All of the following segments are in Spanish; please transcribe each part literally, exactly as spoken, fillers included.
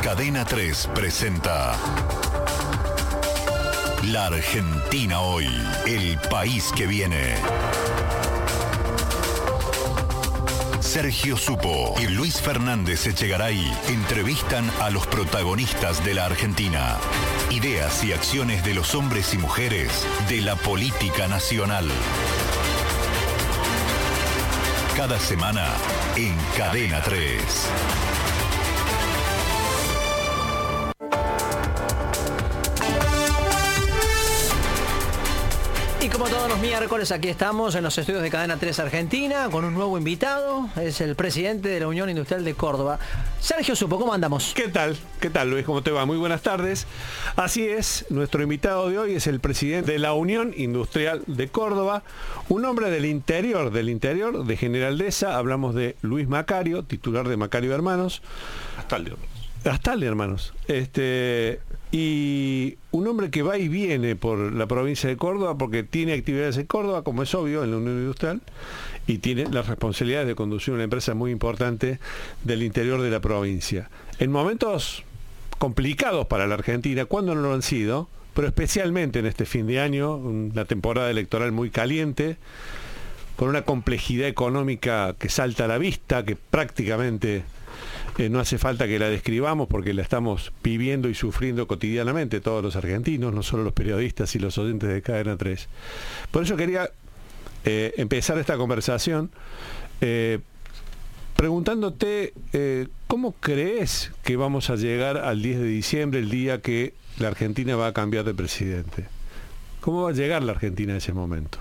Cadena tres presenta La Argentina hoy, el país que viene. Sergio Supo y Luis Fernández Echegaray entrevistan a los protagonistas de la Argentina. Ideas y acciones de los hombres y mujeres de la política nacional. Cada semana en Cadena tres. Y como todos los miércoles, aquí estamos en los estudios de Cadena tres Argentina con un nuevo invitado. Es el presidente de la Unión Industrial de Córdoba, Sergio Supo. ¿Cómo andamos? ¿Qué tal? ¿Qué tal, Luis? ¿Cómo te va? Muy buenas tardes. Así es, nuestro invitado de hoy es el presidente de la Unión Industrial de Córdoba, un hombre del interior, del interior de General Deza. Hablamos de Luis Macario, titular de Macario Hermanos. Astaldi. Astaldi Hermanos. Este... Y un hombre que va y viene por la provincia de Córdoba porque tiene actividades en Córdoba, como es obvio, en la Unión Industrial, y tiene las responsabilidades de conducir una empresa muy importante del interior de la provincia. En momentos complicados para la Argentina, cuando no lo han sido, pero especialmente en este fin de año, una temporada electoral muy caliente, con una complejidad económica que salta a la vista, que prácticamente... Eh, no hace falta que la describamos porque la estamos viviendo y sufriendo cotidianamente todos los argentinos, no solo los periodistas y los oyentes de Cadena tres. Por eso quería eh, empezar esta conversación eh, preguntándote eh, ¿cómo crees que vamos a llegar al diez de diciembre, el día que la Argentina va a cambiar de presidente? ¿Cómo va a llegar la Argentina a ese momento?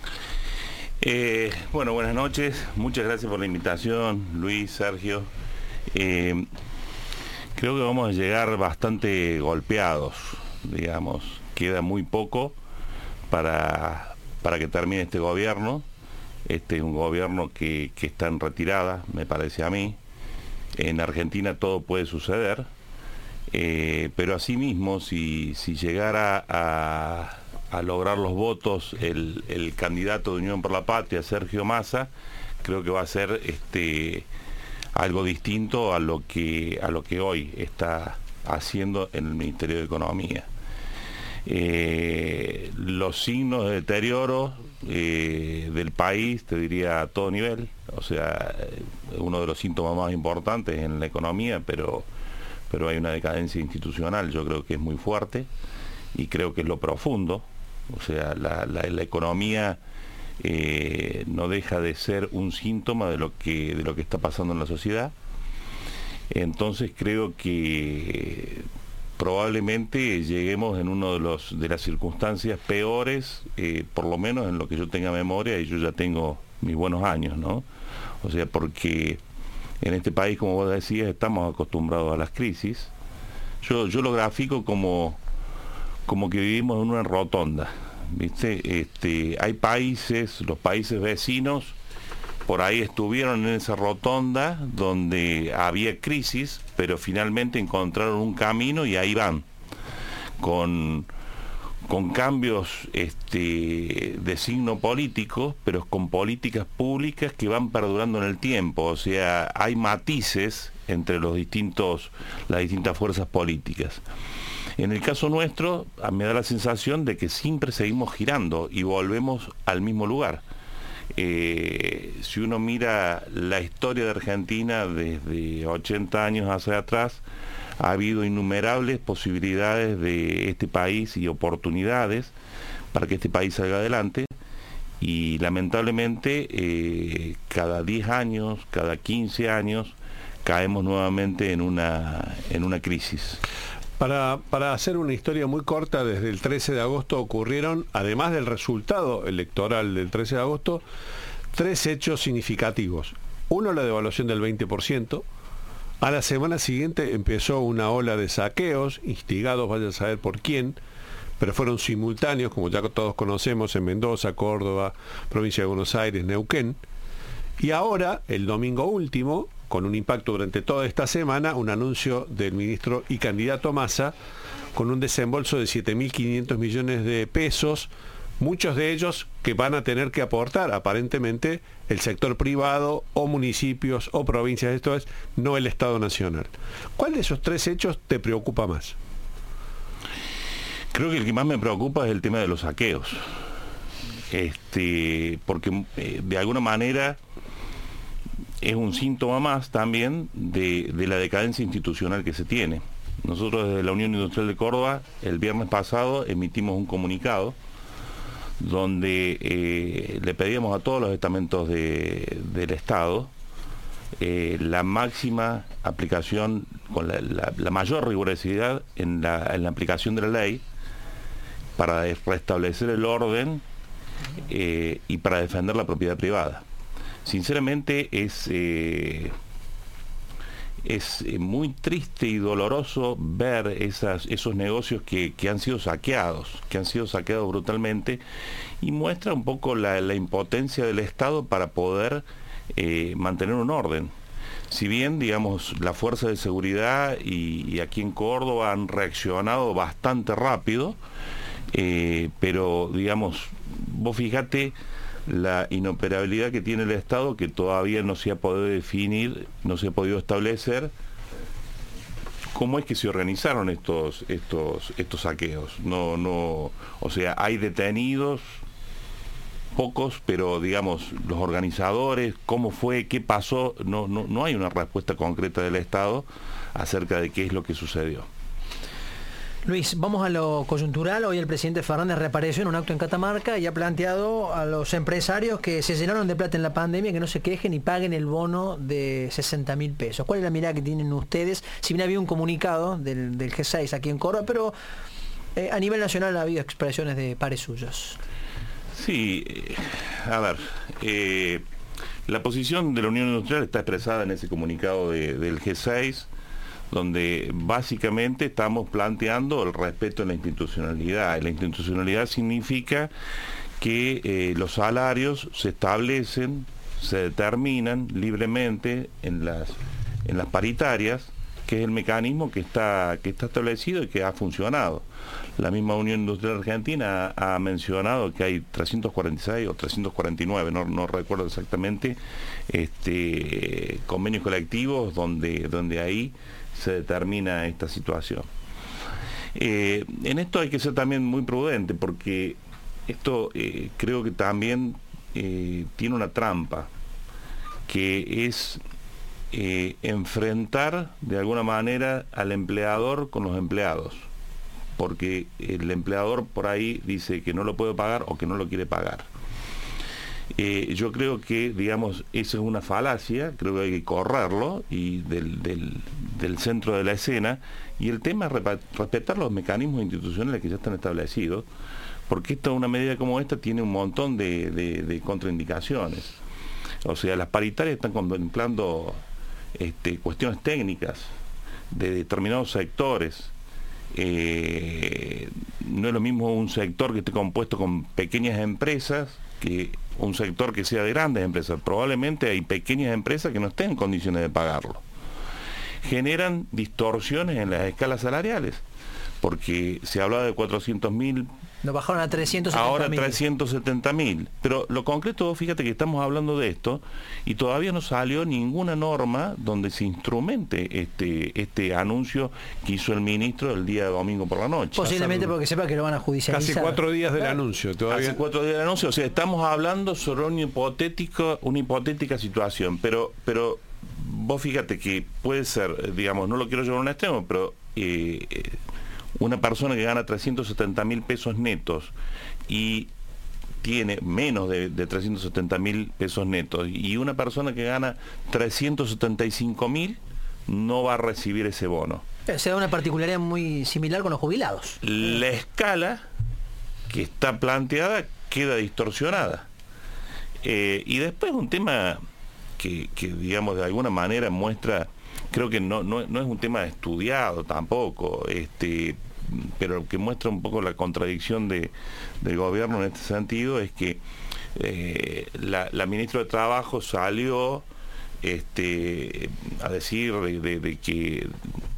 Eh, bueno, buenas noches. Muchas gracias por la invitación, Luis, Sergio. Eh, creo que vamos a llegar bastante golpeados, digamos. Queda muy poco para, para que termine este gobierno. Este es un gobierno que, que está en retirada, me parece a mí. En Argentina todo puede suceder, eh, pero asimismo, si, si llegara a, a lograr los votos el, el candidato de Unión por la Patria, Sergio Massa, creo que va a ser este... algo distinto a lo que a lo que hoy está haciendo en el Ministerio de Economía. Eh, los signos de deterioro eh, del país, te diría a todo nivel, o sea, uno de los síntomas más importantes en la economía, pero, pero hay una decadencia institucional, yo creo que es muy fuerte, y creo que es lo profundo, o sea, la, la, la economía... Eh, no deja de ser un síntoma de lo que de lo que está pasando en la sociedad. Entonces creo que probablemente lleguemos en uno de los de las circunstancias peores, eh, por lo menos en lo que yo tenga memoria, y yo ya tengo mis buenos años, ¿no? O sea, porque en este país, como vos decías, estamos acostumbrados a las crisis. Yo, yo lo grafico como, como que vivimos en una rotonda. ¿Viste? Este, hay países, los países vecinos, por ahí estuvieron en esa rotonda donde había crisis, pero finalmente encontraron un camino y ahí van, con, con cambios este, de signo político, pero con políticas públicas que van perdurando en el tiempo. O sea, hay matices entre los distintos, las distintas fuerzas políticas. En el caso nuestro, me da la sensación de que siempre seguimos girando y volvemos al mismo lugar. Eh, si uno mira la historia de Argentina desde ochenta años hacia atrás, ha habido innumerables posibilidades de este país y oportunidades para que este país salga adelante, y lamentablemente eh, cada diez años, cada quince años, caemos nuevamente en una, en una crisis. Para, para hacer una historia muy corta, desde el trece de agosto ocurrieron, además del resultado electoral del trece de agosto, tres hechos significativos. Uno, la devaluación del veinte por ciento. A la semana siguiente empezó una ola de saqueos, instigados, vaya a saber por quién, pero fueron simultáneos, como ya todos conocemos, en Mendoza, Córdoba, provincia de Buenos Aires, Neuquén. Y ahora, el domingo último, con un impacto durante toda esta semana, un anuncio del ministro y candidato Massa con un desembolso de siete mil quinientos millones de pesos muchos de ellos que van a tener que aportar aparentemente el sector privado o municipios o provincias, esto es, no el Estado Nacional. ¿Cuál de esos tres hechos te preocupa más? Creo que el que más me preocupa es el tema de los saqueos, este, porque eh, de alguna manera es un síntoma más también de, de la decadencia institucional que se tiene. Nosotros desde la Unión Industrial de Córdoba el viernes pasado emitimos un comunicado donde eh, le pedíamos a todos los estamentos de, del Estado eh, la máxima aplicación, con la, la, la mayor rigurosidad en la, en la aplicación de la ley para restablecer el orden eh, y para defender la propiedad privada. Sinceramente es, eh, es muy triste y doloroso ver esas, esos negocios que, que han sido saqueados, que han sido saqueados brutalmente, y muestra un poco la, la impotencia del Estado para poder eh, mantener un orden. Si bien, digamos, la fuerza de seguridad y, y aquí en Córdoba han reaccionado bastante rápido, eh, pero, digamos, vos fíjate la inoperabilidad que tiene el Estado, que todavía no se ha podido definir, no se ha podido establecer cómo es que se organizaron estos estos estos saqueos. No no, o sea, hay detenidos pocos, pero digamos los organizadores, cómo fue, qué pasó, no no no hay una respuesta concreta del Estado acerca de qué es lo que sucedió. Luis, vamos a lo coyuntural. Hoy el presidente Fernández reapareció en un acto en Catamarca y ha planteado a los empresarios que se llenaron de plata en la pandemia que no se quejen y paguen el bono de sesenta mil pesos. ¿Cuál es la mirada que tienen ustedes? Si bien había un comunicado del, del G seis aquí en Córdoba, pero eh, a nivel nacional ha habido expresiones de pares suyos. Sí, eh, a ver, eh, la posición de la Unión Industrial está expresada en ese comunicado de, del G seis, donde básicamente estamos planteando el respeto a la institucionalidad. La institucionalidad significa que eh, los salarios se establecen, se determinan libremente en las, en las paritarias, que es el mecanismo que está, que está establecido y que ha funcionado. La misma Unión Industrial Argentina ha, ha mencionado que hay trescientos cuarenta y seis o trescientos cuarenta y nueve, no, no recuerdo exactamente, este, convenios colectivos donde, donde ahí se determina esta situación. Eh, en esto hay que ser también muy prudente, porque esto eh, creo que también eh, tiene una trampa, que es eh, enfrentar de alguna manera al empleador con los empleados, porque el empleador por ahí dice que no lo puede pagar o que no lo quiere pagar. Eh, yo creo que, digamos, eso es una falacia, creo que hay que correrlo y del, del, del centro de la escena, y el tema es respetar los mecanismos institucionales que ya están establecidos, porque esta, una medida como esta tiene un montón de, de, de contraindicaciones. O sea, las paritarias están contemplando este, cuestiones técnicas de determinados sectores. Eh, no es lo mismo un sector que esté compuesto con pequeñas empresas que un sector que sea de grandes empresas. Probablemente hay pequeñas empresas que no estén en condiciones de pagarlo. Generan distorsiones en las escalas salariales, porque se hablaba de cuatrocientos mil, lo bajaron a trescientos setenta mil. Ahora trescientos setenta mil. Pero lo concreto, fíjate que estamos hablando de esto y todavía no salió ninguna norma donde se instrumente este, este anuncio que hizo el ministro el día domingo por la noche. Posiblemente porque sepa que lo van a judicializar. Casi cuatro días del claro. anuncio. Todavía. Hace cuatro días del anuncio. O sea, estamos hablando sobre un hipotético, una hipotética situación. Pero, pero vos fíjate que puede ser, digamos, no lo quiero llevar a un extremo, pero eh, una persona que gana trescientos setenta mil pesos netos y tiene menos de, de trescientos setenta mil pesos netos, y una persona que gana trescientos setenta y cinco mil no va a recibir ese bono. Se da una particularidad muy similar con los jubilados. La escala que está planteada queda distorsionada. Eh, y después un tema que, que, digamos, de alguna manera muestra, creo que no, no, no es un tema estudiado tampoco, este, pero que muestra un poco la contradicción de, del gobierno en este sentido, es que eh, la, la ministra de Trabajo salió este, a decir de, de, de que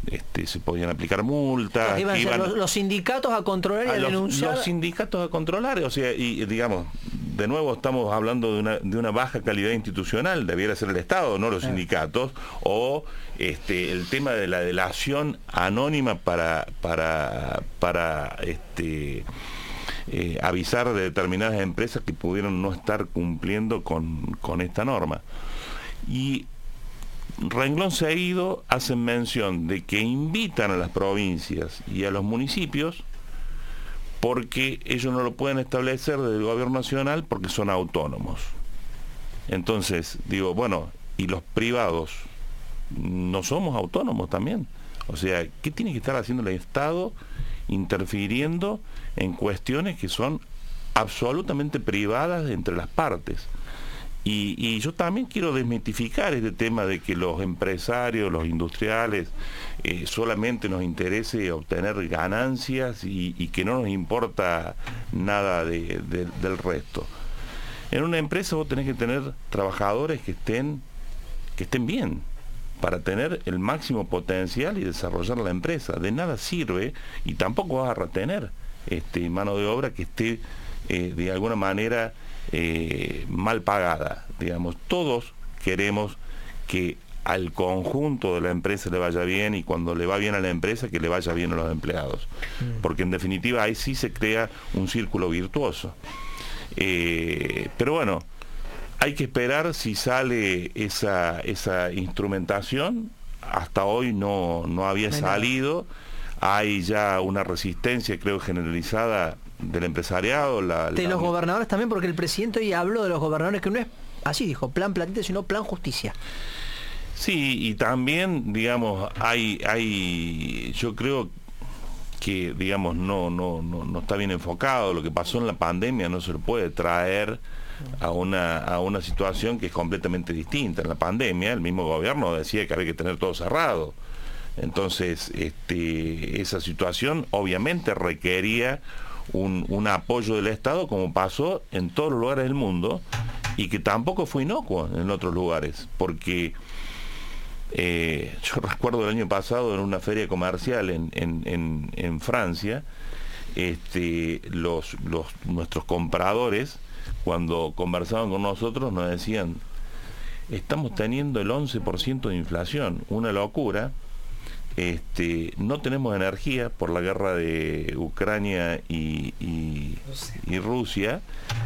este, se podían aplicar multas. Iban a ser iban, los, los sindicatos a controlar y a, a denunciar. Los, los sindicatos a controlar, o sea, y digamos, de nuevo estamos hablando de una, de una baja calidad institucional, debiera ser el Estado, no los eh. sindicatos, o este, el tema de la delación anónima para, para, para este, eh, avisar de determinadas empresas que pudieron no estar cumpliendo con, con esta norma. Y renglón seguido hacen mención de que invitan a las provincias y a los municipios porque ellos no lo pueden establecer desde el gobierno nacional porque son autónomos. Entonces, digo, bueno, ¿y los privados no somos autónomos también? O sea, ¿qué tiene que estar haciendo el Estado interfiriendo en cuestiones que son absolutamente privadas entre las partes? Y, y yo también quiero desmitificar este tema de que los empresarios, los industriales, eh, solamente nos interese obtener ganancias y, y que no nos importa nada de, de, del resto. En una empresa vos tenés que tener trabajadores que estén, que estén bien, para tener el máximo potencial y desarrollar la empresa. De nada sirve, y tampoco vas a retener este, mano de obra que esté eh, de alguna manera eh, mal pagada. Digamos, todos queremos que al conjunto de la empresa le vaya bien, y cuando le va bien a la empresa, que le vaya bien a los empleados. Mm. Porque en definitiva ahí sí se crea un círculo virtuoso. Eh, pero bueno, hay que esperar si sale esa, esa instrumentación. Hasta hoy no, no había salido. Hay ya una resistencia, creo, generalizada del empresariado. La, de la... los gobernadores también, porque el presidente hoy habló de los gobernadores, que no es, así dijo, plan platita, sino plan justicia. Sí, y también, digamos, hay, hay yo creo que, digamos, no, no, no, no está bien enfocado. Lo que pasó en la pandemia no se lo puede traer a una, a una situación que es completamente distinta. En la pandemia el mismo gobierno decía que había que tener todo cerrado. Entonces, este, esa situación obviamente requería un, un apoyo del Estado, como pasó en todos los lugares del mundo, y que tampoco fue inocuo en otros lugares, porque eh, yo recuerdo el año pasado en una feria comercial en, en, en, en Francia, este, los, los, nuestros compradores, cuando conversaban con nosotros, nos decían: estamos teniendo el once por ciento de inflación, una locura. Este, no tenemos energía por la guerra de Ucrania y, y, y Rusia,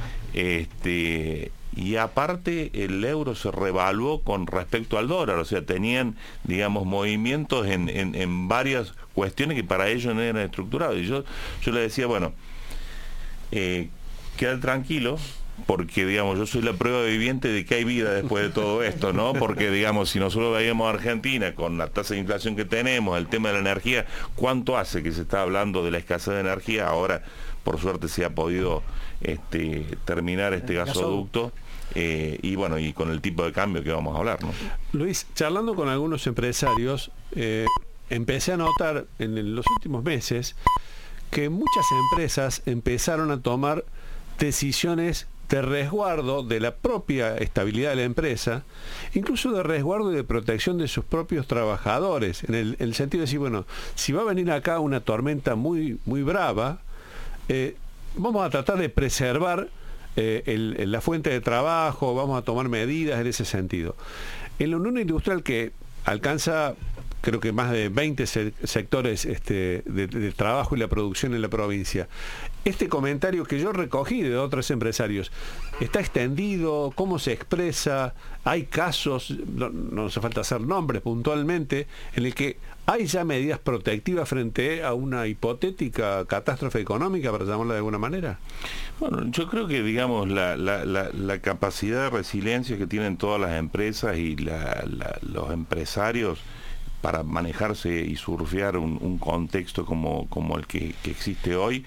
este, y aparte el euro se revaluó con respecto al dólar. O sea, tenían, digamos, movimientos en, en, en varias cuestiones que para ellos no eran estructurados. Y yo, yo le decía, bueno, eh, quedar tranquilo, porque, digamos, yo soy la prueba viviente de que hay vida después de todo esto, ¿no? Porque, digamos, si nosotros veíamos a Argentina con la tasa de inflación que tenemos, el tema de la energía, ¿cuánto hace que se está hablando de la escasez de energía? Ahora, por suerte, se ha podido este, terminar este gasoducto, eh, y bueno, y con el tipo de cambio que vamos a hablar, ¿no? Luis, charlando con algunos empresarios, eh, empecé a notar en los últimos meses que muchas empresas empezaron a tomar decisiones de resguardo de la propia estabilidad de la empresa, incluso de resguardo y de protección de sus propios trabajadores, en el, en el sentido de decir, bueno, si va a venir acá una tormenta muy, muy brava, eh, vamos a tratar de preservar eh, el, el, la fuente de trabajo, vamos a tomar medidas en ese sentido. En la Unión Industrial, que alcanza creo que más de veinte sectores este, de, de trabajo y la producción en la provincia, este comentario que yo recogí de otros empresarios, ¿está extendido? ¿Cómo se expresa? ¿Hay casos, no, no hace falta hacer nombres puntualmente, en el que hay ya medidas protectivas frente a una hipotética catástrofe económica, para llamarla de alguna manera? Bueno, yo creo que, digamos, la, la, la, la capacidad de resiliencia que tienen todas las empresas y la, la, los empresarios para manejarse y surfear un, un contexto como, como el que, que existe hoy,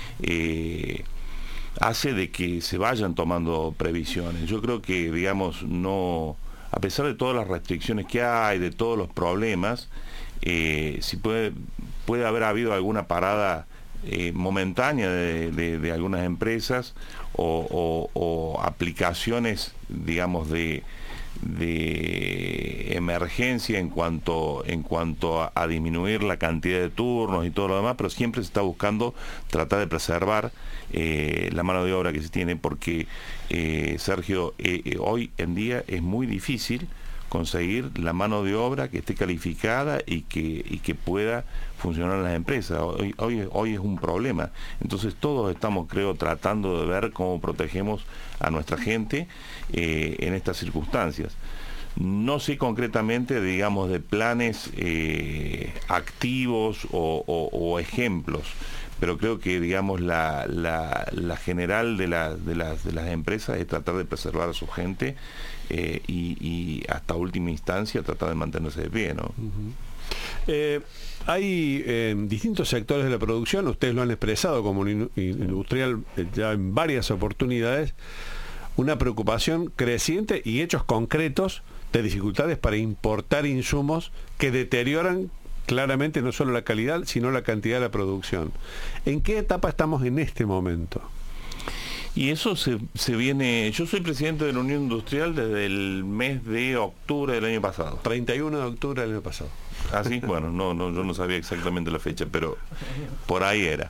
eh, hace de que se vayan tomando previsiones. Yo creo que, digamos, no, a pesar de todas las restricciones que hay, de todos los problemas, eh, si puede, puede haber habido alguna parada eh, momentánea de, de, de algunas empresas o, o, o aplicaciones, digamos, de de emergencia en cuanto en cuanto a, a disminuir la cantidad de turnos y todo lo demás, pero siempre se está buscando tratar de preservar eh, la mano de obra que se tiene, porque eh, Sergio, eh, eh, hoy en día es muy difícil conseguir la mano de obra que esté calificada y que, y que pueda funcionar en las empresas. Hoy, hoy, hoy es un problema. Entonces todos estamos, creo, tratando de ver cómo protegemos a nuestra gente eh, en estas circunstancias. No sé concretamente, digamos, de planes eh, activos o, o, o ejemplos, pero creo que, digamos, la, la, la general de, la, de, las, de las empresas es tratar de preservar a su gente eh, y, y hasta última instancia tratar de mantenerse de pie, ¿no? Uh-huh. eh, hay eh, distintos sectores de la producción, ustedes lo han expresado como industrial eh, ya en varias oportunidades, una preocupación creciente y hechos concretos de dificultades para importar insumos que deterioran claramente no solo la calidad, sino la cantidad de la producción. ¿En qué etapa estamos en este momento? Y eso se, se viene... Yo soy presidente de la Unión Industrial desde el mes de octubre del año pasado. treinta y uno de octubre del año pasado. Ah, sí, bueno, no, no, yo no sabía exactamente la fecha, pero por ahí era.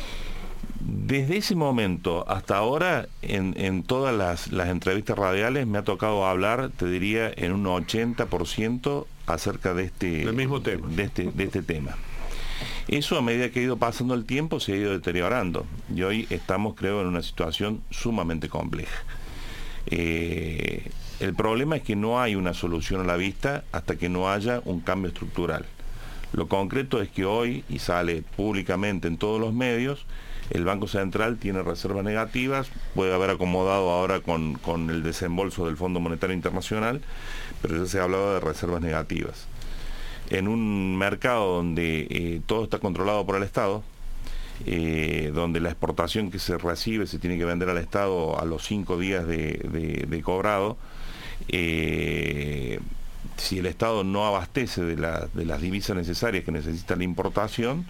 Desde ese momento hasta ahora, en, en todas las, las entrevistas radiales me ha tocado hablar, te diría, en un ochenta por ciento acerca de este, el mismo tema. De, este, de este tema. Eso, a medida que ha ido pasando el tiempo, se ha ido deteriorando. Y hoy estamos, creo, en una situación sumamente compleja. Eh, el problema es que no hay una solución a la vista hasta que no haya un cambio estructural. Lo concreto es que hoy, y sale públicamente en todos los medios, el Banco Central tiene reservas negativas, puede haber acomodado ahora con, con el desembolso del Fondo Monetario Internacional, pero ya se ha hablado de reservas negativas. En un mercado donde eh, todo está controlado por el Estado, eh, donde la exportación que se recibe se tiene que vender al Estado a los cinco días de, de, de cobrado, eh, si el Estado no abastece de, la, de las divisas necesarias que necesita la importación,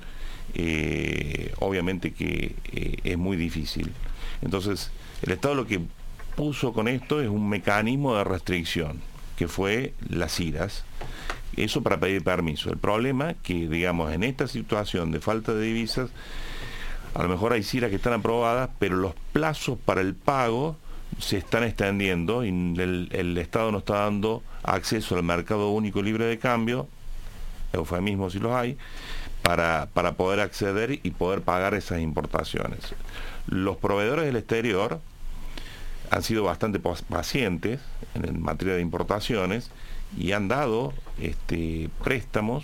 eh, obviamente que eh, es muy difícil. Entonces, el Estado lo que puso con esto es un mecanismo de restricción, que fue las IRAs. Eso para pedir permiso. El problema que, digamos, en esta situación de falta de divisas, a lo mejor hay CIRAs que están aprobadas, pero los plazos para el pago se están extendiendo y el, el Estado no está dando acceso al mercado único libre de cambio, eufemismos si los hay, para, para poder acceder y poder pagar esas importaciones. Los proveedores del exterior han sido bastante pacientes en materia de importaciones y han dado este, préstamos,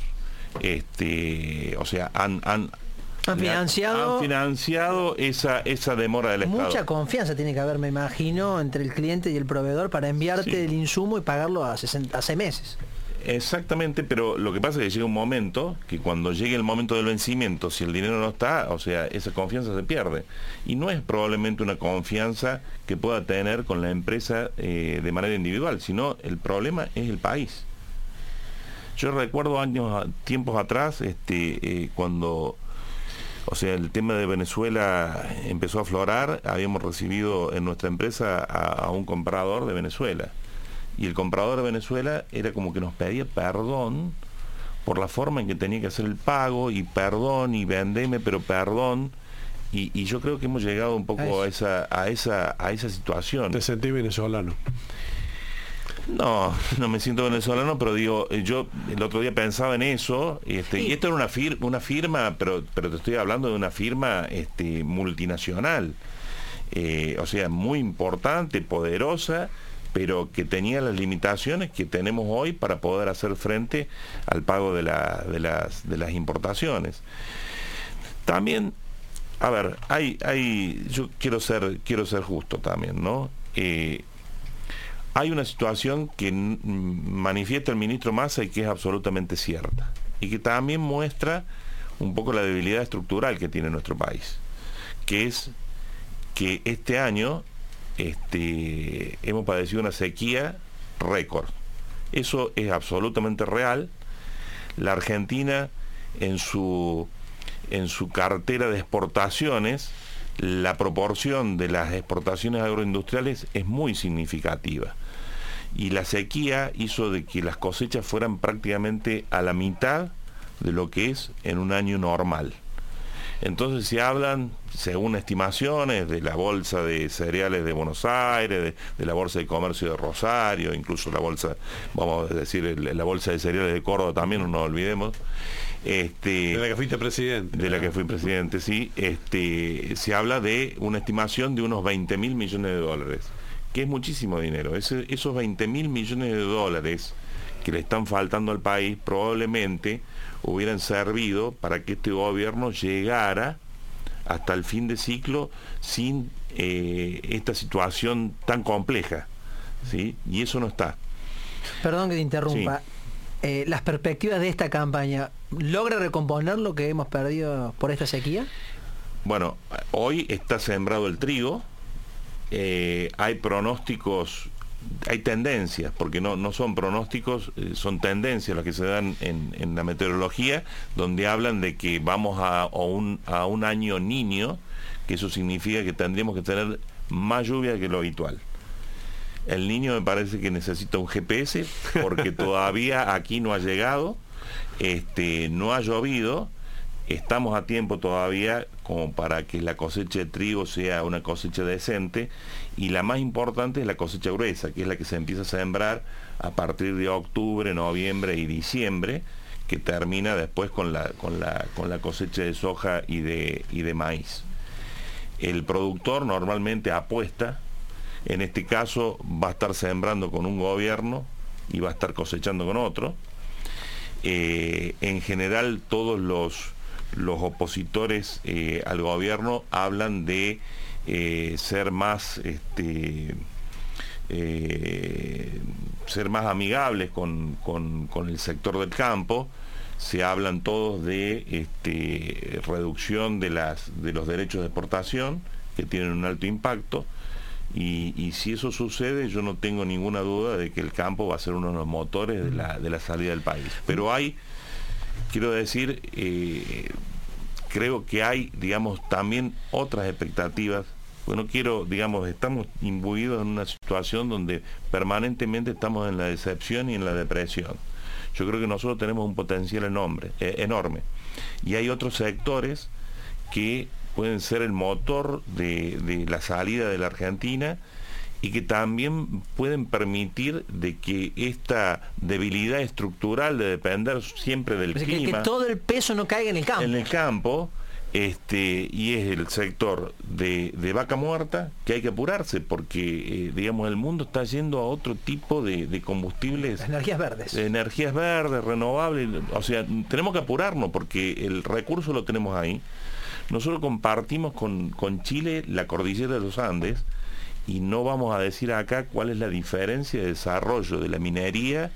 este, o sea, han, han, han financiado, han financiado esa, esa demora del Estado. Mucha confianza tiene que haber, me imagino, entre el cliente y el proveedor para enviarte sí. el insumo y pagarlo a, sesenta, a seis meses. Exactamente, pero lo que pasa es que llega un momento que cuando llegue el momento del vencimiento, si el dinero no está, o sea, esa confianza se pierde. Y no es probablemente una confianza que pueda tener con la empresa eh, de manera individual, sino el problema es el país. Yo recuerdo años, tiempos atrás, este, eh, cuando, o sea, el tema de Venezuela empezó a aflorar, habíamos recibido en nuestra empresa a, a un comprador de Venezuela. Y el comprador de Venezuela era como que nos pedía perdón por la forma en que tenía que hacer el pago, y perdón, y vendeme, pero perdón. Y, y yo creo que hemos llegado un poco a esa, a esa, a esa situación. ¿Te sentís venezolano? No, no me siento venezolano, pero digo, yo el otro día pensaba en eso, este, sí. y esto era una, fir una firma, pero, pero te estoy hablando de una firma este, multinacional, eh, o sea, muy importante, poderosa, pero que tenía las limitaciones que tenemos hoy para poder hacer frente al pago de, la, de, las, de las importaciones. También, a ver, hay, hay, yo quiero ser, quiero ser justo también, ¿no? Eh, hay una situación que manifiesta el ministro Massa y que es absolutamente cierta, y que también muestra un poco la debilidad estructural que tiene nuestro país, que es que este año Este, hemos padecido una sequía récord. Eso es absolutamente real. La Argentina, en su, en su cartera de exportaciones, la proporción de las exportaciones agroindustriales es muy significativa. y la sequía hizo de que las cosechas fueran prácticamente a la mitad de lo que es en un año normal. Entonces se hablan, según estimaciones, de la bolsa de cereales de Buenos Aires, de, de la bolsa de comercio de Rosario, incluso la bolsa, vamos a decir, el, la bolsa de cereales de Córdoba también, no nos olvidemos. Este, de la que fuiste presidente. De la que fui presidente, sí. Este, se habla de una estimación de unos veinte mil millones de dólares, que es muchísimo dinero. Ese, esos veinte mil millones de dólares que le están faltando al país probablemente hubieran servido para que este gobierno llegara hasta el fin de ciclo sin eh, esta situación tan compleja, ¿sí? Y eso no está. Perdón que te interrumpa. Sí. Eh, las perspectivas de esta campaña, ¿logra recomponer lo que hemos perdido por esta sequía? Bueno, hoy está sembrado el trigo, eh, hay pronósticos, hay tendencias, porque no, no son pronósticos, eh, son tendencias las que se dan en, en la meteorología, donde hablan de que vamos a, a, un, a un año niño, que eso significa que tendríamos que tener más lluvia que lo habitual. El niño me parece que necesita un G P S, porque todavía aquí no ha llegado, este, no ha llovido, estamos a tiempo todavía como para que la cosecha de trigo sea una cosecha decente, y la más importante es la cosecha gruesa, que es la que se empieza a sembrar a partir de octubre, noviembre y diciembre, que termina después con la, con la, con la cosecha de soja y de, y de maíz. El productor normalmente apuesta, en este caso va a estar sembrando con un gobierno y va a estar cosechando con otro. Eh, en general todos los, los opositores eh, al gobierno hablan de eh, ser más este, eh, ser más amigables con, con, con el sector del campo. Se hablan todos de este, reducción de, las, de los derechos de exportación, que tienen un alto impacto. Y, y si eso sucede, yo no tengo ninguna duda de que el campo va a ser uno de los motores de la, de la salida del país. Pero hay, quiero decir, eh, creo que hay, digamos, también otras expectativas. Bueno, quiero, digamos, estamos imbuidos en una situación donde permanentemente estamos en la decepción y en la depresión. Yo creo que nosotros tenemos un potencial enorme, eh, enorme. Y hay otros sectores que pueden ser el motor de, de la salida de la Argentina, y que también pueden permitir de que esta debilidad estructural de depender siempre del pues clima, que, que todo el peso no caiga en el campo. En el campo, este, y es el sector de, de vaca muerta, que hay que apurarse, porque eh, digamos el mundo está yendo a otro tipo de, de combustibles. Las energías verdes. De energías verdes, renovables, o sea, tenemos que apurarnos porque el recurso lo tenemos ahí. Nosotros compartimos con, con Chile la cordillera de los Andes, y no vamos a decir acá cuál es la diferencia de desarrollo de la minería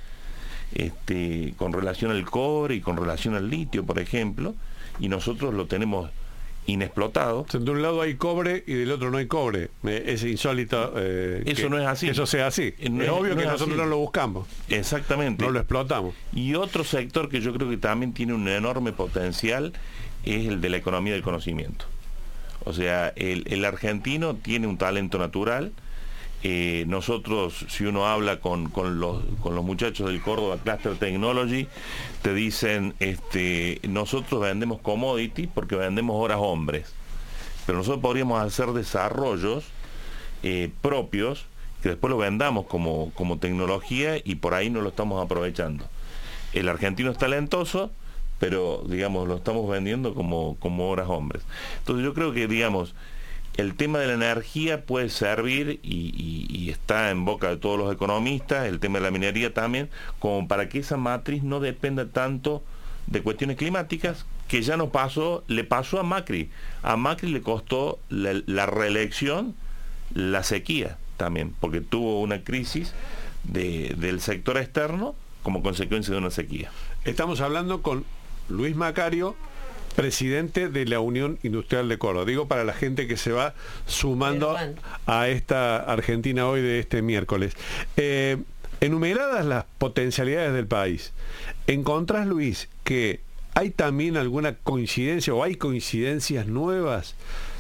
este, con relación al cobre y con relación al litio, por ejemplo, y nosotros lo tenemos inexplotado. De un lado hay cobre y del otro no hay cobre. Es insólito. Eh, eso que, no es así. Que eso sea así. No es es, obvio no que es nosotros así. No lo buscamos. Exactamente. No lo explotamos. Y otro sector que yo creo que también tiene un enorme potencial es el de la economía del conocimiento. O sea, el, el argentino tiene un talento natural. Eh, nosotros, si uno habla con, con, los, con los muchachos del Córdoba Cluster Technology, te dicen, este, nosotros vendemos commodity porque vendemos horas hombres, pero nosotros podríamos hacer desarrollos eh, propios que después lo vendamos como, como tecnología, y por ahí no lo estamos aprovechando. El argentino es talentoso, pero digamos lo estamos vendiendo como, como horas hombres. Entonces yo creo que, digamos, el tema de la energía puede servir, y, y, y está en boca de todos los economistas, el tema de la minería también, como para que esa matriz no dependa tanto de cuestiones climáticas, que ya nos pasó, le pasó a Macri. A Macri le costó la, la reelección la sequía también, porque tuvo una crisis de, del sector externo como consecuencia de una sequía. Estamos hablando con Luis Macario, presidente de la Unión Industrial de Córdoba. Digo, para la gente que se va sumando a esta Argentina hoy de este miércoles. Eh, enumeradas las potencialidades del país, ¿encontrás, Luis, que hay también alguna coincidencia o hay coincidencias nuevas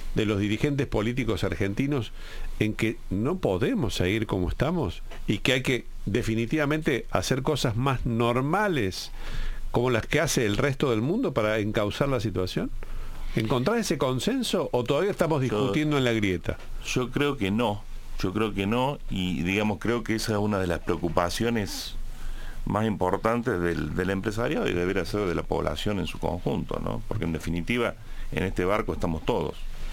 de los dirigentes políticos argentinos en que no podemos seguir como estamos y que hay que definitivamente hacer cosas más normales como las que hace el resto del mundo para encauzar la situación? ¿Encontrar ese consenso o todavía estamos discutiendo en la grieta? Yo creo que no, yo creo que no, y digamos, creo que esa es una de las preocupaciones más importantes del, del empresariado y debería ser de la población en su conjunto, ¿no? Porque en definitiva, en este barco estamos todos.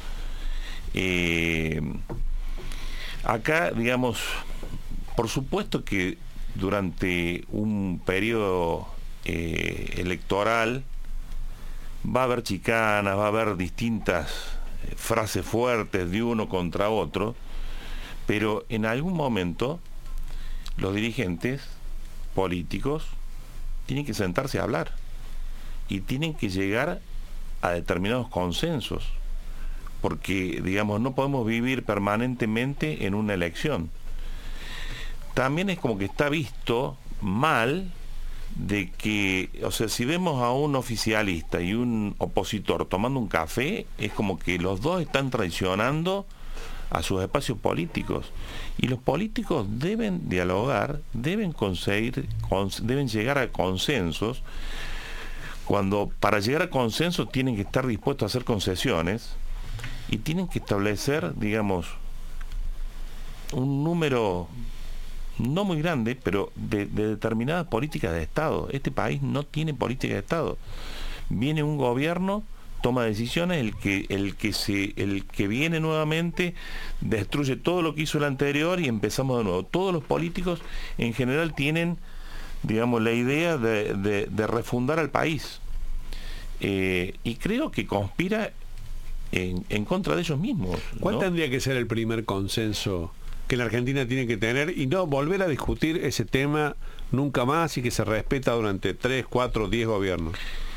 Eh, acá, digamos, por supuesto que durante un periodo eh, electoral va a haber chicanas, va a haber distintas eh, frases fuertes de uno contra otro, pero en algún momento los dirigentes políticos tienen que sentarse a hablar y tienen que llegar a determinados consensos, porque, digamos, no podemos vivir permanentemente en una elección. También es como que está visto mal de que, o sea, si vemos a un oficialista y un opositor tomando un café, es como que los dos están traicionando a sus espacios políticos. Y los políticos deben dialogar, deben conseguir, cons- deben llegar a consensos. Cuando para llegar a consensos tienen que estar dispuestos a hacer concesiones y tienen que establecer, digamos, un número no muy grande, pero de, de determinadas políticas de Estado. Este país no tiene política de Estado. Viene un gobierno, toma decisiones, el que, el que se, el que viene nuevamente destruye todo lo que hizo el anterior y empezamos de nuevo. Todos los políticos en general tienen, digamos, la idea de, de, de refundar al país. Eh, y creo que conspira en, en contra de ellos mismos, ¿no? ¿Cuál tendría que ser el primer consenso que la Argentina tiene que tener y no volver a discutir ese tema nunca más y que se respeta durante tres, cuatro, diez gobiernos?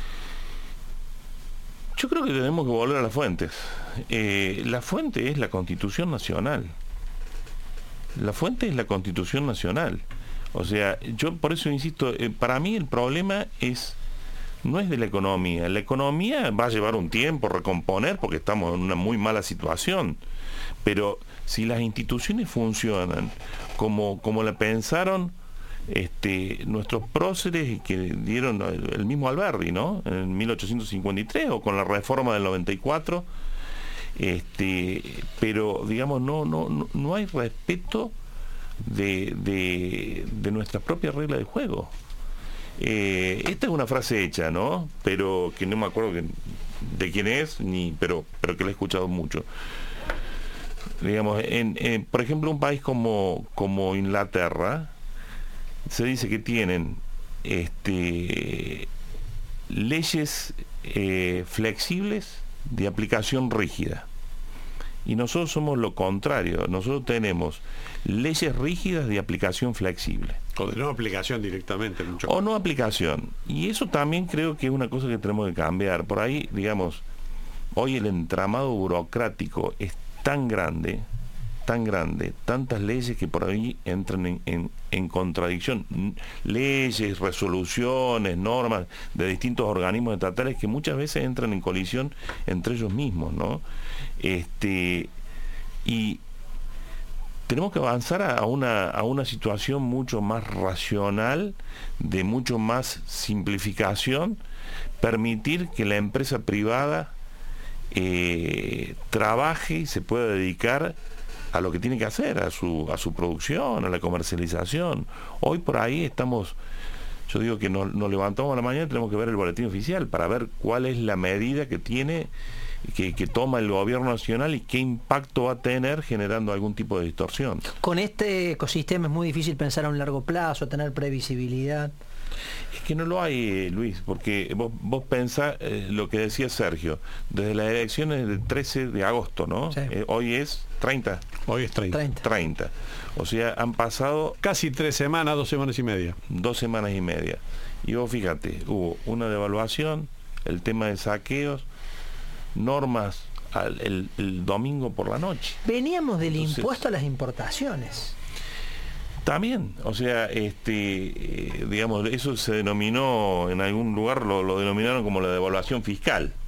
Yo creo que tenemos que volver a las fuentes. Eh, la fuente es la Constitución Nacional. La fuente es la Constitución Nacional. O sea, yo por eso insisto, eh, para mí el problema es no es de la economía. La economía va a llevar un tiempo recomponer porque estamos en una muy mala situación. Pero si las instituciones funcionan como, como la pensaron este, nuestros próceres que dieron el, el mismo Alberdi, ¿no? En mil ochocientos cincuenta y tres o con la reforma del noventa y cuatro, este, pero digamos no, no, no, no hay respeto de, de, de nuestras propias reglas de juego. Eh, esta es una frase hecha, ¿no? Pero que no me acuerdo que, de quién es, ni, pero, pero que la he escuchado mucho. Digamos, en, en, por ejemplo, un país como, como Inglaterra, se dice que tienen este, leyes eh, flexibles de aplicación rígida. Y nosotros somos lo contrario, nosotros tenemos leyes rígidas de aplicación flexible. O de no aplicación directamente. Mucho o no aplicación. Y eso también creo que es una cosa que tenemos que cambiar. Por ahí, digamos, hoy el entramado burocrático es tan grande, tan grande, tantas leyes que por ahí entran en, en, en contradicción. Leyes, resoluciones, normas de distintos organismos estatales que muchas veces entran en colisión entre ellos mismos, ¿no? Este, y tenemos que avanzar a una, a una situación mucho más racional, de mucho más simplificación, permitir que la empresa privada eh, trabaje y se pueda dedicar a lo que tiene que hacer, a su, a su producción, a la comercialización. Hoy por ahí estamos, yo digo que nos, nos levantamos a la mañana y tenemos que ver el boletín oficial para ver cuál es la medida que tiene, que, que toma el gobierno nacional y qué impacto va a tener generando algún tipo de distorsión. Con este ecosistema es muy difícil pensar a un largo plazo, tener previsibilidad. Es que no lo hay, Luis, porque vos, vos pensás eh, lo que decía Sergio, desde las elecciones del trece de agosto, ¿no? Sí. Eh, hoy es treinta. Hoy es treinta. treinta. treinta. O sea, han pasado casi tres semanas, dos semanas y media. Dos semanas y media. Y vos fíjate, hubo una devaluación, el tema de saqueos, normas al, el, el domingo por la noche. Veníamos del Entonces, impuesto a las importaciones. También, o sea, este, eh, digamos, eso se denominó, en algún lugar lo, lo denominaron como la devaluación fiscal.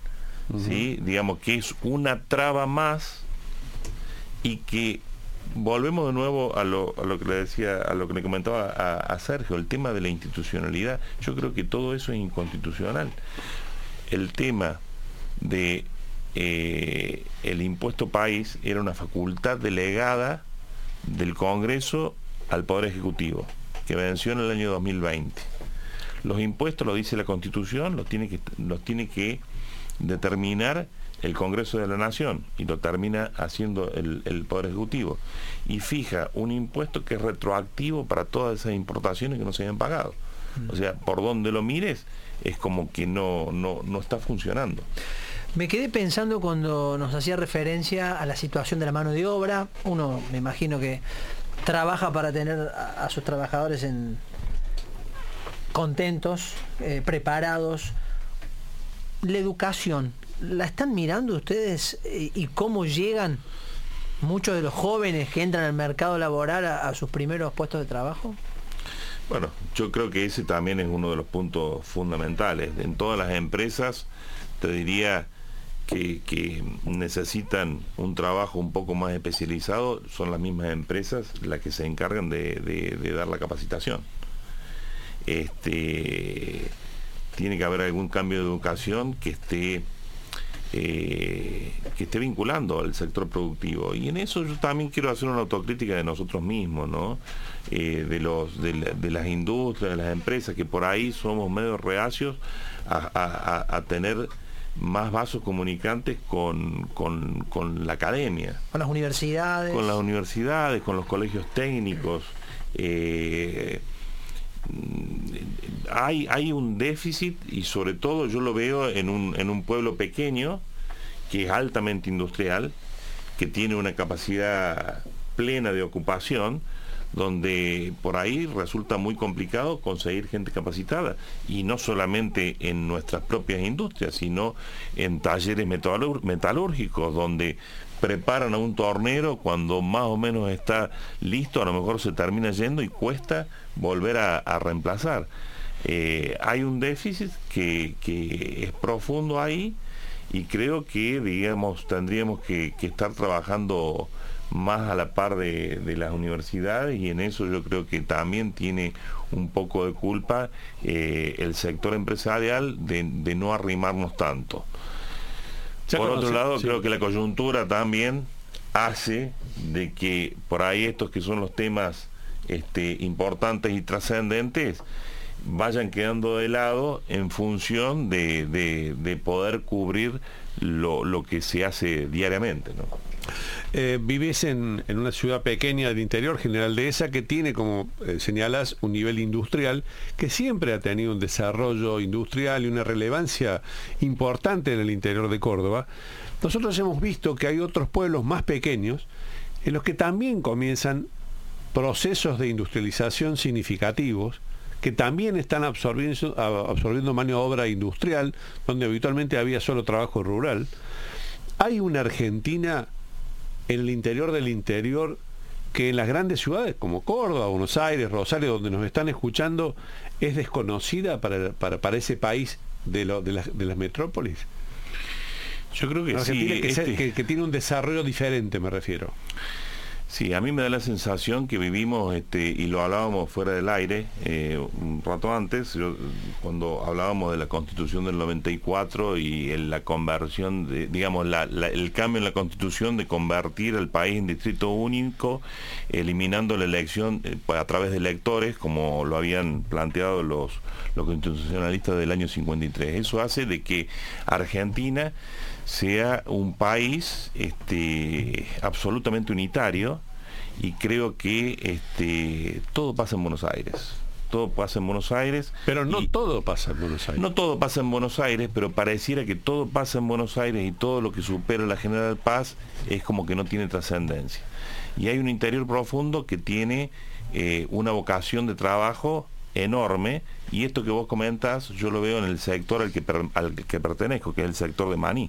uh-huh. ¿sí? Digamos que es una traba más y que volvemos de nuevo a lo, a lo que le decía, a lo que le comentaba a, a Sergio, el tema de la institucionalidad. Yo creo que todo eso es inconstitucional. El tema de eh, el impuesto país era una facultad delegada del Congreso al Poder Ejecutivo, que venció en el año dos mil veinte. Los impuestos, lo dice la Constitución, los tiene que, los tiene que determinar el Congreso de la Nación, y lo termina haciendo el, el Poder Ejecutivo, y fija un impuesto que es retroactivo para todas esas importaciones que no se habían pagado. O sea, por donde lo mires, es como que no, no, no está funcionando. Me quedé pensando cuando nos hacía referencia a la situación de la mano de obra. Uno, me imagino que trabaja para tener a, a sus trabajadores en contentos, eh, preparados. La educación, ¿la están mirando ustedes y, y cómo llegan muchos de los jóvenes que entran al mercado laboral a, a sus primeros puestos de trabajo? Bueno, yo creo que ese también es uno de los puntos fundamentales. En todas las empresas, te diría que, que necesitan un trabajo un poco más especializado, son las mismas empresas las que se encargan de, de, de dar la capacitación. Este... Tiene que haber algún cambio de educación que esté eh, que esté vinculando al sector productivo, y en eso yo también quiero hacer una autocrítica de nosotros mismos, ¿no? Eh, de los de, la, de las industrias, de las empresas, que por ahí somos medio reacios a, a, a tener más vasos comunicantes con, con, con la academia, con las universidades, con las universidades, con los colegios técnicos. eh, Hay, hay un déficit, y sobre todo yo lo veo en un, en un pueblo pequeño que es altamente industrial, que tiene una capacidad plena de ocupación, donde por ahí resulta muy complicado conseguir gente capacitada, y no solamente en nuestras propias industrias, sino en talleres metalur- metalúrgicos, donde preparan a un tornero, cuando más o menos está listo, a lo mejor se termina yendo y cuesta volver a, a reemplazar. Eh, hay un déficit que, que es profundo ahí, y creo que, digamos, tendríamos que, que estar trabajando más a la par de, de las universidades, y en eso yo creo que también tiene un poco de culpa eh, el sector empresarial de, de no arrimarnos tanto. Por otro lado, sí, creo que la coyuntura también hace de que por ahí estos que son los temas este, importantes y trascendentes vayan quedando de lado en función de, de, de poder cubrir lo, lo que se hace diariamente, ¿no? Eh, vives en, en una ciudad pequeña del interior, General Dehesa, que tiene, como eh, señalas, un nivel industrial que siempre ha tenido un desarrollo industrial y una relevancia importante en el interior de Córdoba. Nosotros hemos visto que hay otros pueblos más pequeños en los que también comienzan procesos de industrialización significativos, que también están absorbiendo, absorbiendo mano de obra industrial, donde habitualmente había solo trabajo rural. Hay una Argentina en el interior del interior que en las grandes ciudades como Córdoba, Buenos Aires, Rosario, donde nos están escuchando, es desconocida para, para, para ese país de, lo, de, las, de las metrópolis. Yo creo que Argentina, sí. Que, este... se, que, que tiene un desarrollo diferente, me refiero. Sí, a mí me da la sensación que vivimos, este, y lo hablábamos fuera del aire eh, un rato antes, yo, cuando hablábamos de la Constitución del noventa y cuatro y el, la conversión, de, digamos, la, la, el cambio en la Constitución de convertir el país en distrito único, eliminando la elección eh, a través de electores, como lo habían planteado los, los constitucionalistas del año cincuenta y tres. Eso hace de que Argentina sea un país este, absolutamente unitario, y creo que este, todo pasa en Buenos Aires. Todo pasa en Buenos Aires. Pero no todo pasa en Buenos Aires. No todo pasa en Buenos Aires, pero pareciera que todo pasa en Buenos Aires, y todo lo que supera la General Paz es como que no tiene trascendencia. Y hay un interior profundo que tiene eh, una vocación de trabajo enorme, y esto que vos comentas yo lo veo en el sector al que, per, al que pertenezco, que es el sector de maní.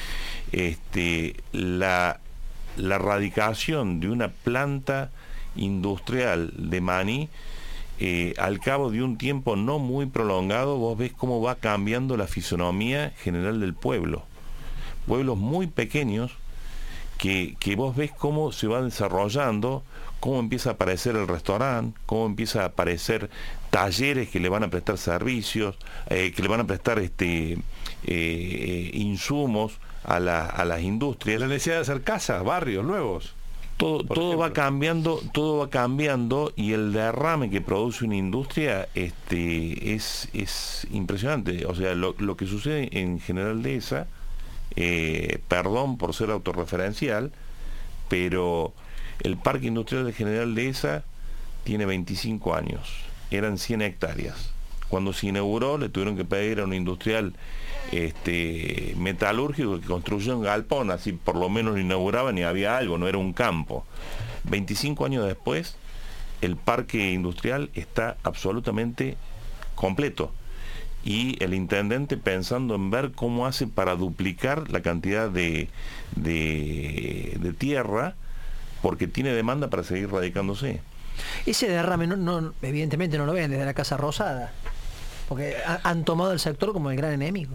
Este, la, la radicación de una planta industrial de maní, eh, al cabo de un tiempo no muy prolongado, vos ves cómo va cambiando la fisonomía general del pueblo. pueblos muy pequeños que, que vos ves cómo se va desarrollando, cómo empieza a aparecer el restaurante, cómo empieza a aparecer talleres que le van a prestar servicios, eh, que le van a prestar este eh, insumos a, la, a las industrias. La necesidad de hacer casas, barrios nuevos. Todo, todo va cambiando, todo va cambiando y el derrame que produce una industria este, es, es impresionante. O sea, lo, lo que sucede en General Dehesa, eh, perdón por ser autorreferencial, pero el parque industrial de General Dehesa tiene veinticinco años, eran cien hectáreas. Cuando se inauguró le tuvieron que pedir a un industrial este, metalúrgico que construyó un galpón, así por lo menos lo inauguraban y había algo, no era un campo. veinticinco años después, el parque industrial está absolutamente completo. Y el intendente pensando en ver cómo hace para duplicar la cantidad de, de, de tierra, porque tiene demanda para seguir radicándose. Ese derrame, no, no, evidentemente no lo ven desde la Casa Rosada, porque ha, han tomado el sector como el gran enemigo.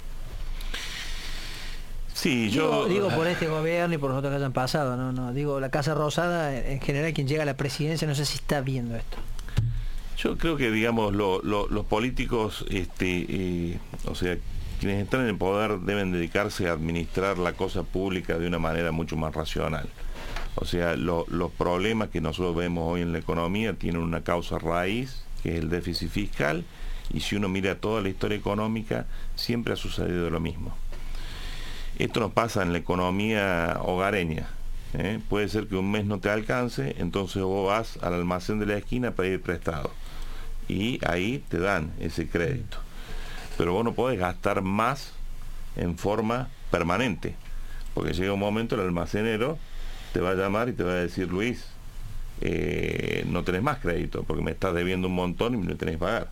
Sí, digo, yo... Digo por este gobierno y por los otros que hayan pasado, no, no, digo, la Casa Rosada, en general, quien llega a la presidencia, no sé si está viendo esto. Yo creo que, digamos, lo, lo, los políticos, este, eh, o sea, quienes están en el poder deben dedicarse a administrar la cosa pública de una manera mucho más racional. O sea, lo, los problemas que nosotros vemos hoy en la economía tienen una causa raíz, que es el déficit fiscal, y si uno mira toda la historia económica, siempre ha sucedido lo mismo. Esto nos pasa en la economía hogareña. ¿eh? Puede ser que un mes no te alcance, entonces vos vas al almacén de la esquina a pedir prestado. Y ahí te dan ese crédito. Pero vos no podés gastar más en forma permanente, porque llega un momento el almacenero te va a llamar y te va a decir: Luis, eh, no tenés más crédito porque me estás debiendo un montón y me lo tenés que pagar.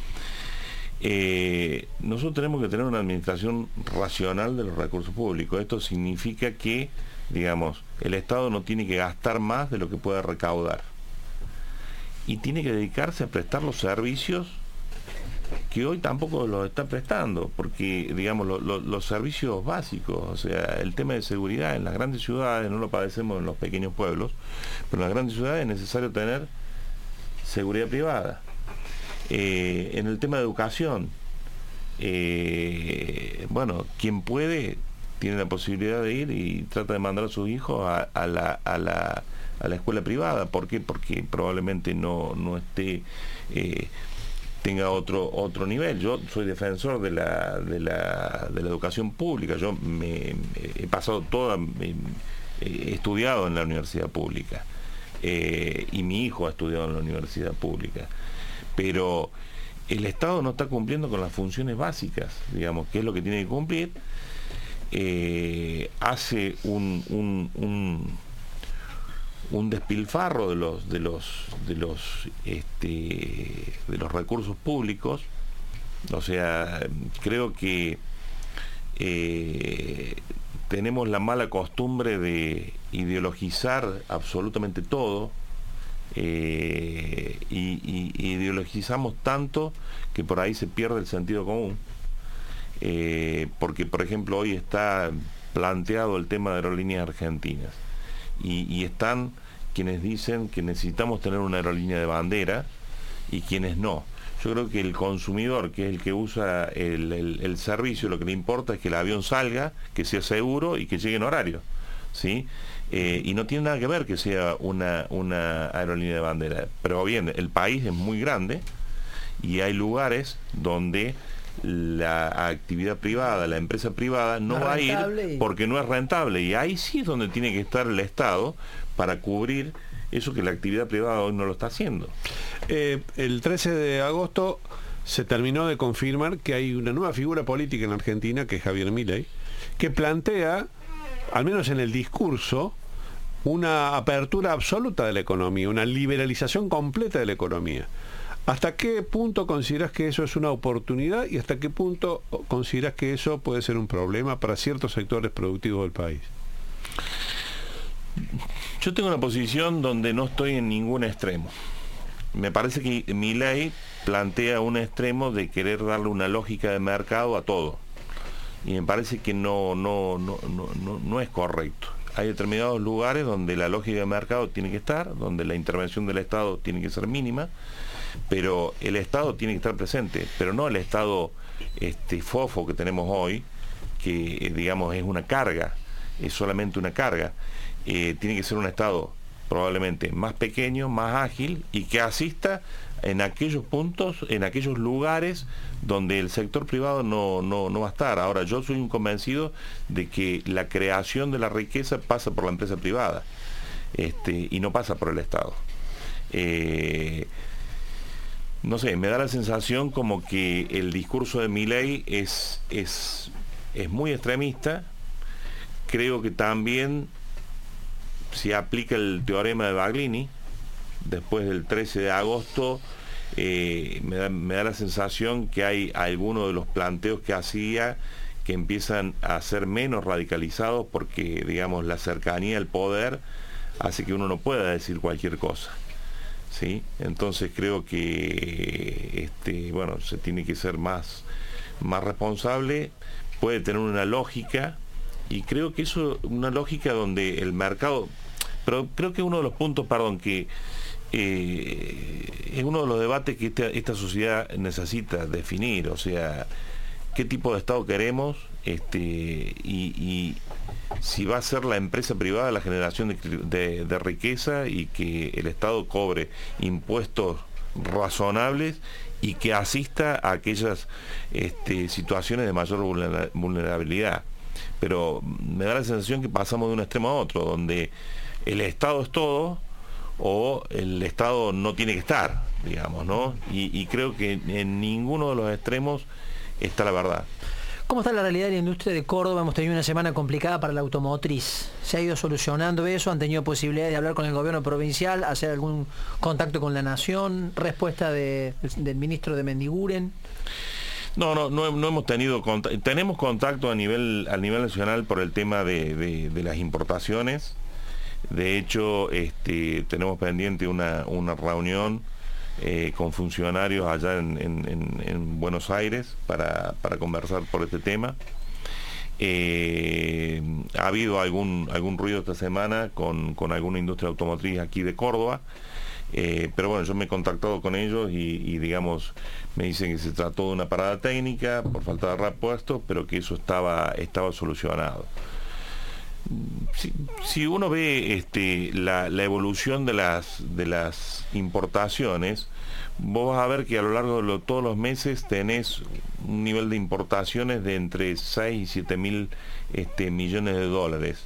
Eh, nosotros tenemos que tener una administración racional de los recursos públicos. Esto significa que, digamos, el Estado no tiene que gastar más de lo que pueda recaudar y tiene que dedicarse a prestar los servicios que hoy tampoco los está prestando, porque, digamos, lo, lo, los servicios básicos, o sea, el tema de seguridad en las grandes ciudades, no lo padecemos en los pequeños pueblos, pero en las grandes ciudades es necesario tener seguridad privada. Eh, en el tema de educación, eh, bueno, quien puede tiene la posibilidad de ir y trata de mandar a sus hijos a, a, la, a, la, a la escuela privada. ¿Por qué? Porque probablemente no, no esté... Eh, tenga otro otro nivel. Yo soy defensor de la de la, de la educación pública. Yo me, me he pasado toda me, he estudiado en la universidad pública eh, y mi hijo ha estudiado en la universidad pública, pero el Estado no está cumpliendo con las funciones básicas, digamos, que es lo que tiene que cumplir. Eh, hace un, un, un un despilfarro de los de los de los este de los recursos públicos. O sea, creo que eh, tenemos la mala costumbre de ideologizar absolutamente todo, eh, y, y, y ideologizamos tanto que por ahí se pierde el sentido común, eh, porque por ejemplo hoy está planteado el tema de aerolíneas argentinas. Y, y están quienes dicen que necesitamos tener una aerolínea de bandera y quienes no. Yo creo que el consumidor, que es el que usa el, el, el servicio, lo que le importa es que el avión salga, que sea seguro y que llegue en horario, ¿sí? Eh, y no tiene nada que ver que sea una, una aerolínea de bandera. Pero bien, el país es muy grande y hay lugares donde la actividad privada, la empresa privada no, no va a ir porque no es rentable, y ahí sí es donde tiene que estar el Estado para cubrir eso que la actividad privada hoy no lo está haciendo. Eh, el trece de agosto se terminó de confirmar que hay una nueva figura política en Argentina, que es Javier Milei, que plantea, al menos en el discurso, una apertura absoluta de la economía, una liberalización completa de la economía. ¿Hasta qué punto consideras que eso es una oportunidad y hasta qué punto consideras que eso puede ser un problema para ciertos sectores productivos del país? Yo tengo una posición donde no estoy en ningún extremo. Me parece que Milei plantea un extremo de querer darle una lógica de mercado a todo. y me parece que no, no, no, no, no, no es correcto. Hay determinados lugares donde la lógica de mercado tiene que estar, donde la intervención del Estado tiene que ser mínima, pero el Estado tiene que estar presente, pero no el Estado este, fofo que tenemos hoy, que digamos es una carga, es solamente una carga. Eh, tiene que ser un Estado probablemente más pequeño, más ágil y que asista en aquellos puntos, en aquellos lugares donde el sector privado no, no, no va a estar. Ahora, yo soy un convencido de que la creación de la riqueza pasa por la empresa privada este, y no pasa por el Estado. Eh, no sé, me da la sensación como que el discurso de Milei es, es, es muy extremista. Creo que también si aplica el teorema de Baglini, después del trece de agosto, eh, me, da, me da la sensación que hay algunos de los planteos que hacía que empiezan a ser menos radicalizados porque, digamos, la cercanía al poder hace que uno no pueda decir cualquier cosa, ¿sí? Entonces creo que, este, bueno, se tiene que ser más, más responsable, puede tener una lógica, y creo que eso, una lógica donde el mercado, pero creo que uno de los puntos, perdón, que eh, es uno de los debates que esta, esta sociedad necesita definir, o sea, qué tipo de Estado queremos, este, y, y si va a ser la empresa privada la generación de, de, de riqueza y que el Estado cobre impuestos razonables y que asista a aquellas este, situaciones de mayor vulnerabilidad. Pero me da la sensación que pasamos de un extremo a otro, donde el Estado es todo o el Estado no tiene que estar, digamos, ¿no? Y, y creo que en ninguno de los extremos está la verdad. ¿Cómo está la realidad de la industria de Córdoba? Hemos tenido una semana complicada para la automotriz. ¿Se ha ido solucionando eso? ¿Han tenido posibilidad de hablar con el gobierno provincial, hacer algún contacto con la nación? ¿Respuesta de, del ministro de Mendiguren? No, no, no, no hemos tenido contacto. Tenemos contacto a nivel, a nivel nacional por el tema de, de, de las importaciones. De hecho, este, tenemos pendiente una, una reunión eh, con funcionarios allá en, en, en, en Buenos Aires para, para conversar por este tema. Eh, ha habido algún, algún ruido esta semana con, con alguna industria automotriz aquí de Córdoba. Eh, pero bueno, yo me he contactado con ellos y, y digamos, me dicen que se trató de una parada técnica por falta de repuestos, pero que eso estaba, estaba solucionado. Si, si uno ve este, la, la evolución de las, de las importaciones, vos vas a ver que a lo largo de lo, todos los meses tenés un nivel de importaciones de entre seis y siete mil este, millones de dólares.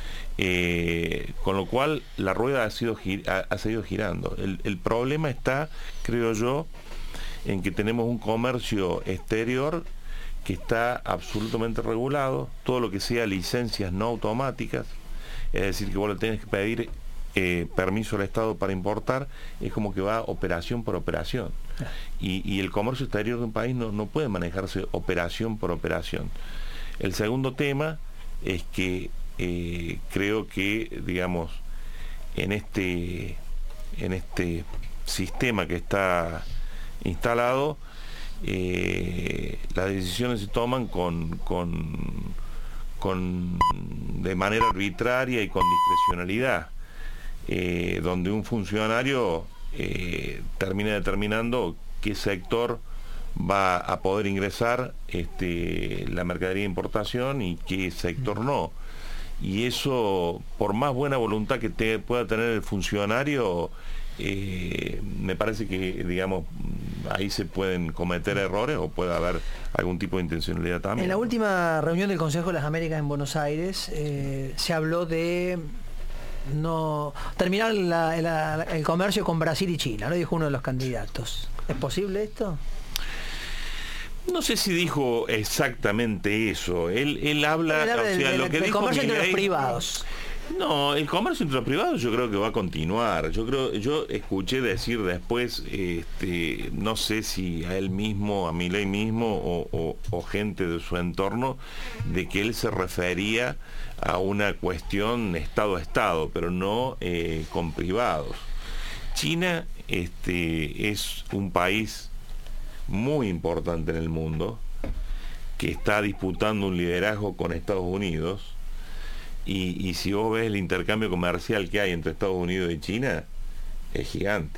Eh, con lo cual la rueda ha, sido, ha, ha seguido girando. El, el problema está, creo yo, en que tenemos un comercio exterior que está absolutamente regulado, todo lo que sea licencias no automáticas, es decir, que vos le tenés que pedir eh, permiso al Estado para importar, es como que va operación por operación. Y, y el comercio exterior de un país no, no puede manejarse operación por operación. El segundo tema es que Eh, creo que, digamos, en este en este sistema que está instalado, eh, las decisiones se toman con, con, con de manera arbitraria y con discrecionalidad, eh, donde un funcionario eh, termina determinando qué sector va a poder ingresar este, la mercadería de importación y qué sector no. Y eso, por más buena voluntad que te pueda tener el funcionario, eh, me parece que, digamos, ahí se pueden cometer errores o puede haber algún tipo de intencionalidad también. En la última reunión del Consejo de las Américas en Buenos Aires eh, se habló de no terminar la, la, el comercio con Brasil y China, ¿no? Dijo uno de los candidatos. ¿Es posible esto? No sé si dijo exactamente eso. Él, él habla, él habla o sea, del, lo que del dijo comercio Milei, entre los privados. No, el comercio entre los privados yo creo que va a continuar. Yo creo, yo escuché decir después, este, no sé si a él mismo, a Milei mismo o, o, o gente de su entorno, de que él se refería a una cuestión Estado a Estado, pero no eh, con privados. China este, es un país muy importante en el mundo, que está disputando un liderazgo con Estados Unidos, y, y si vos ves el intercambio comercial que hay entre Estados Unidos y China, es gigante.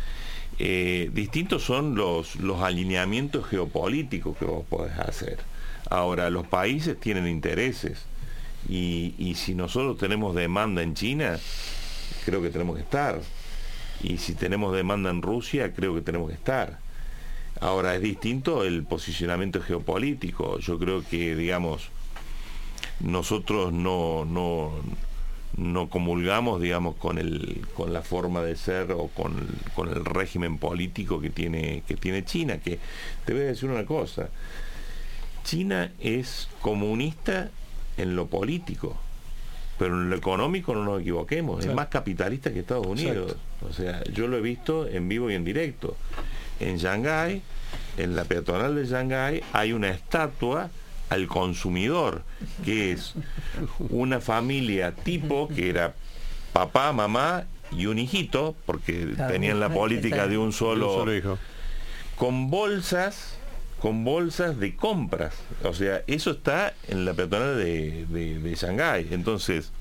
Eh, distintos son los, los alineamientos geopolíticos que vos podés hacer. Ahora, los países tienen intereses, y, y si nosotros tenemos demanda en China, creo que tenemos que estar. Y si tenemos demanda en Rusia, creo que tenemos que estar. Ahora, es distinto el posicionamiento geopolítico. Yo creo que, digamos, nosotros no, no, no comulgamos, digamos, con el, con la forma de ser o con, con el régimen político que tiene, que tiene China, que te voy a decir una cosa. China es comunista en lo político, pero en lo económico no nos equivoquemos, claro. Es más capitalista que Estados Unidos. Exacto. O sea, yo lo he visto en vivo y en directo. En Shanghái, en la peatonal de Shanghái, hay una estatua al consumidor, que es una familia tipo que era papá, mamá y un hijito, porque claro, tenían la política de un solo, un solo hijo, con bolsas, con bolsas de compras. O sea, eso está en la peatonal de, de, de Shanghái. Entonces,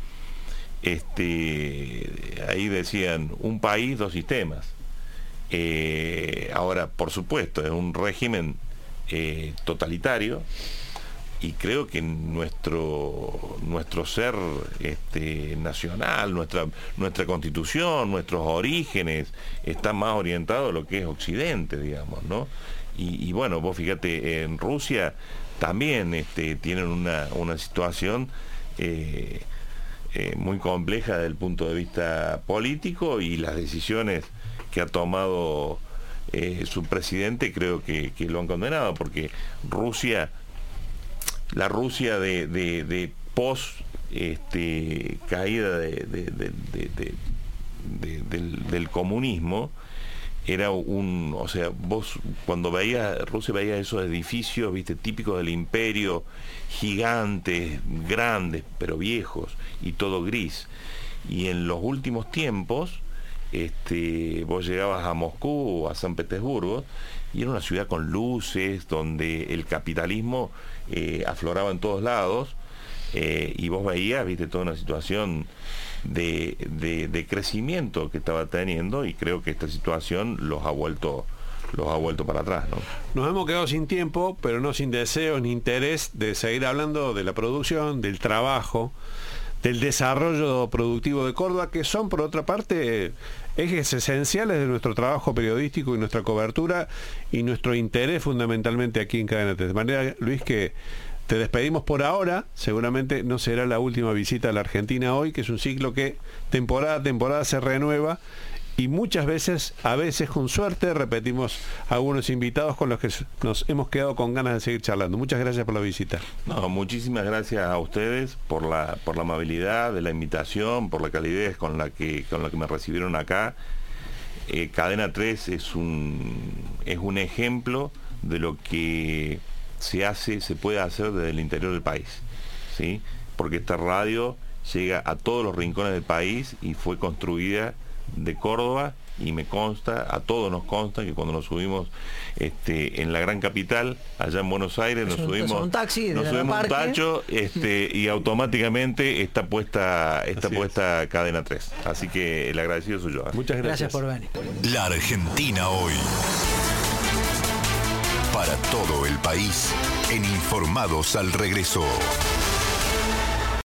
este, ahí decían, un país, dos sistemas. Eh, ahora, por supuesto, es un régimen eh, totalitario, y creo que nuestro nuestro ser este, nacional, nuestra nuestra constitución, nuestros orígenes, está más orientado a lo que es Occidente, digamos, ¿no? Y, y bueno, vos fíjate, en Rusia también este, tienen una, una situación eh, eh, muy compleja desde el punto de vista político, y las decisiones que ha tomado eh, su presidente creo que, que lo han condenado, porque Rusia, la Rusia de, de, de post este, caída de, de, de, de, de, de, del, del comunismo, era un, o sea, vos cuando veías, Rusia veía esos edificios, viste, típicos del imperio, gigantes, grandes, pero viejos, y todo gris. Y en los últimos tiempos, este, vos llegabas a Moscú o a San Petersburgo, y era una ciudad con luces, donde el capitalismo eh, afloraba en todos lados, eh, y vos veías, viste, toda una situación de, de, de crecimiento que estaba teniendo, y creo que esta situación los ha vuelto los ha vuelto para atrás, ¿no? Nos hemos quedado sin tiempo, pero no sin deseos ni interés de seguir hablando de la producción, del trabajo, del desarrollo productivo de Córdoba, que son, por otra parte, ejes esenciales de nuestro trabajo periodístico y nuestra cobertura y nuestro interés fundamentalmente aquí en Cadena Tres. De manera, Luis, que te despedimos por ahora. Seguramente no será la última visita a la Argentina hoy, que es un ciclo que temporada a temporada se renueva, y muchas veces, a veces con suerte, repetimos algunos invitados con los que nos hemos quedado con ganas de seguir charlando. Muchas gracias por la visita. No, muchísimas gracias a ustedes por la por la amabilidad de la invitación, por la calidez con la que con la que me recibieron acá. Eh, Cadena Tres es un es un ejemplo de lo que se hace, se puede hacer desde el interior del país, ¿sí? Porque esta radio llega a todos los rincones del país y fue construida de Córdoba, y me consta, a todos nos consta, que cuando nos subimos este, en la gran capital, allá en Buenos Aires, nos subimos un taxi, nos subimos un tacho este, y automáticamente está puesta está puesta Cadena Tres. Así que el agradecido soy yo. Muchas gracias. Gracias por venir. La Argentina hoy. Para todo el país, en Informados al Regreso.